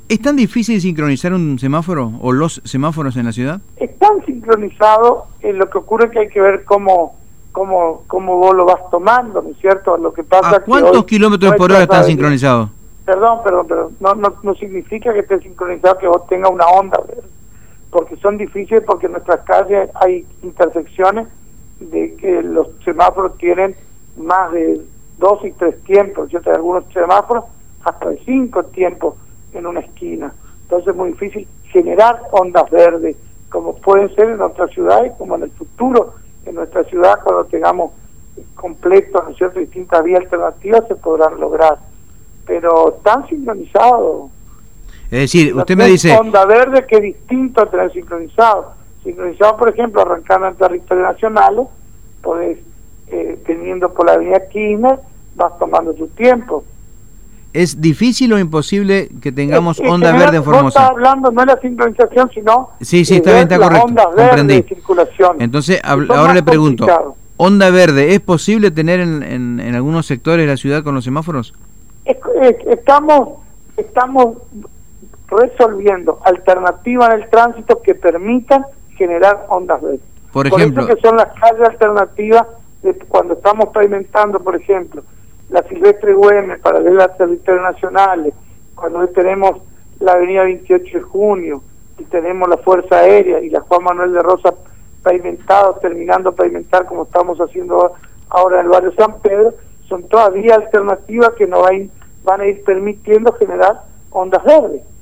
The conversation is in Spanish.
¿Es tan difícil sincronizar un semáforo o los semáforos en la ciudad? Están sincronizados, lo que ocurre es que hay que ver cómo vos lo vas tomando, ¿no es cierto? Lo que pasa ¿A cuántos kilómetros por hora están sincronizados? Perdón, no significa que esté sincronizado que vos tengas una onda verde, porque son difíciles, porque en nuestras calles hay intersecciones de que los semáforos tienen más de 2 y 3 tiempos, ¿cierto? Hay algunos semáforos hasta de 5 tiempos en una esquina, entonces es muy difícil generar ondas verdes, como pueden ser en otras ciudades, como en el futuro, en nuestra ciudad, cuando tengamos completos, ¿no es cierto?, distintas vías alternativas se podrán lograr, pero están sincronizados. Es decir, no usted me dice... onda verde, que es distinto a tener sincronizado. Sincronizado, por ejemplo, arrancando en territorios nacionales, podés, teniendo por la avenida Kirchner, vas tomando tu tiempo. ¿Es difícil o imposible que tengamos onda verde en Formosa? Vos estás hablando no de la sincronización, sino sí, está bien, está correcto, ondas verdes de circulación. Entonces, ahora le pregunto, ¿onda verde es posible tener en algunos sectores de la ciudad con los semáforos? Estamos resolviendo alternativas en el tránsito que permitan generar ondas verdes. Por ejemplo, eso que son las calles alternativas de cuando estamos pavimentando, por ejemplo, la Silvestre Güemes, paralela a territorios nacionales, cuando tenemos la avenida 28 de junio, y tenemos la Fuerza Aérea y la Juan Manuel de Rosas pavimentados, terminando de pavimentar como estamos haciendo ahora en el barrio San Pedro, son todavía alternativas que nos van a ir permitiendo generar ondas verdes.